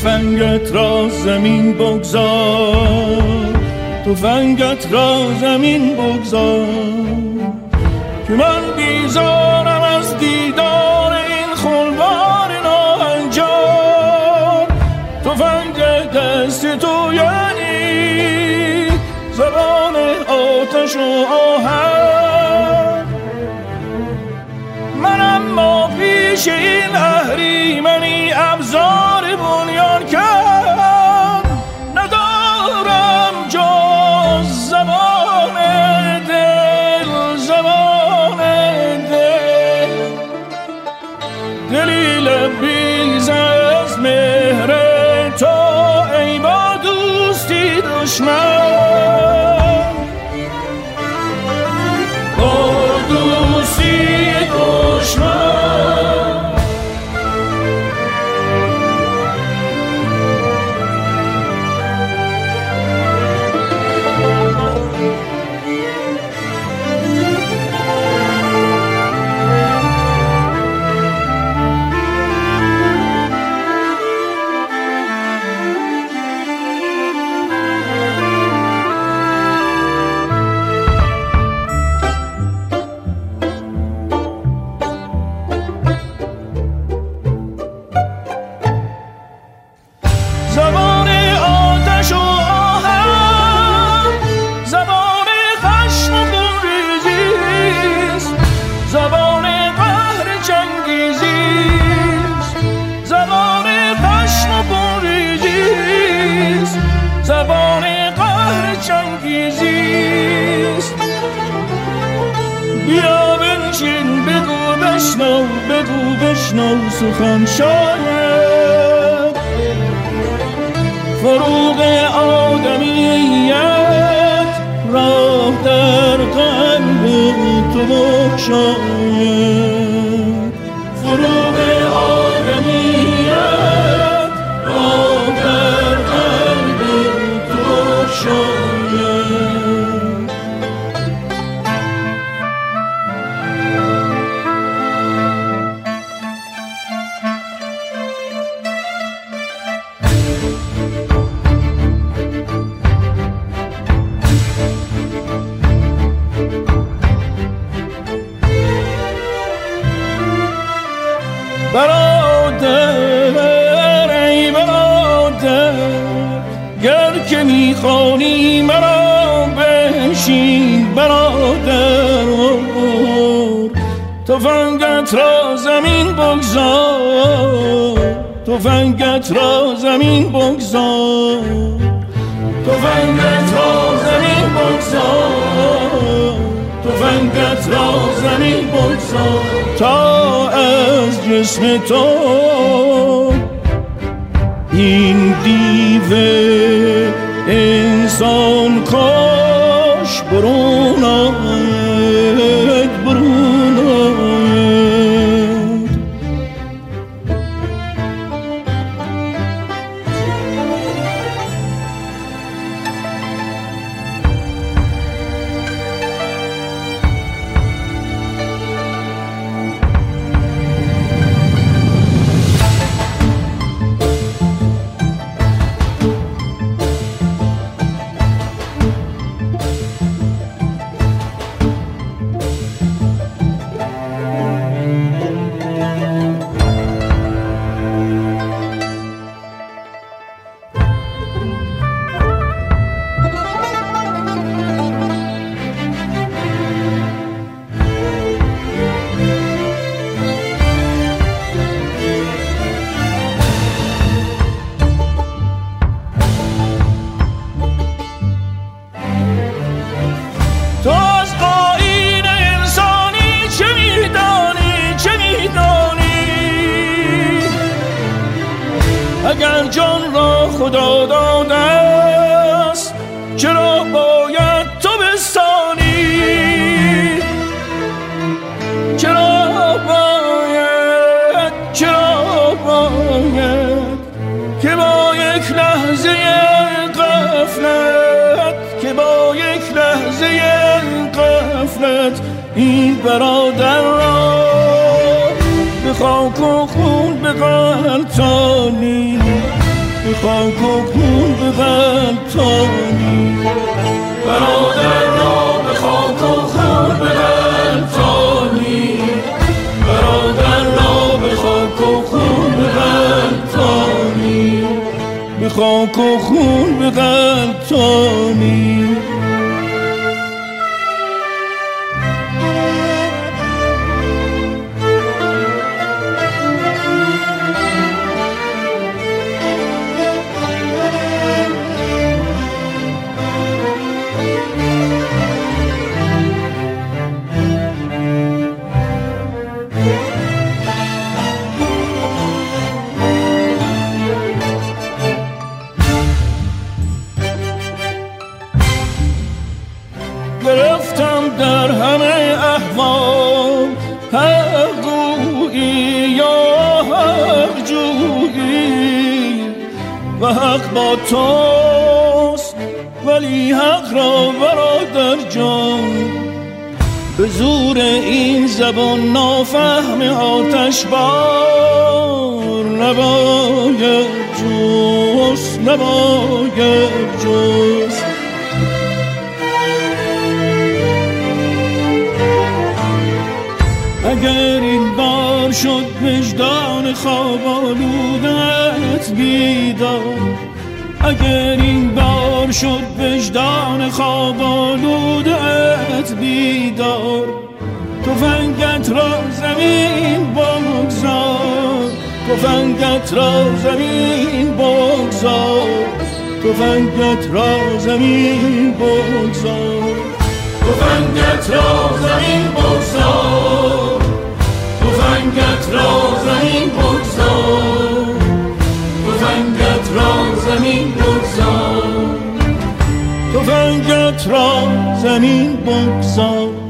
تفنگت را زمین بگذار، تفنگت را زمین بگذار، که من بیزارم از دیدار این خونبار ناهنجار. تفنگ دست تو یعنی زبان آتش و آهن، من اما پیش این اهریمنی ابزار بنیان کرد، ندارم جز زبان دل، زبان دل، دلی لبریز از مهر تو ای با دوستی دشمن، با دوستی دشمن. بیا بنشین بگو بشنو سخن شاید، فروغ آدمیت راه در قلب تو بگشاید، فروغ آدمیت راه در قلب تو بگشاید. برادر ای برادر، گر که میخوانی مرا بنشین برادر، تفنگت را زمین بگذار، تفنگت را زمین بگذار، تفنگت را زمین بگذار، تفنگت را زمین بگذار، تا از جسم تو این دیو انسان کاش برون آید، برون آید. اگر جان را خدا داده است چرا باید تو بستانی؟ چرا باید که با یک لحظه غفلت، که با یک لحظه غفلت این برادر را به خاک و خون بغلطانی؟ به خاک و خون به غلطانی، برادر را به خاک و خون به غلطانی، برادر را به خاک و خون به غلطانی، به خاک و خون به غلطانی. گرفتم در همه احوال حق گویی یا حق جویی و حق با توست، ولی حق را برادر جان به زور این زبان نافهم آتش بار نباید جست، نباید جست. اگر این بار شد وجدان خواب آلودت بیدار، اگر این بار شد وجدان خواب آلودت بیدار، تفنگت را زمین بگذار، تفنگت را زمین بگذار، تفنگت را زمین بگذار، تفنگت را زمین بگذار، تفنگت را زمین بگذار، تفنگت را زمین بگذار، تفنگت را زمین بگذار.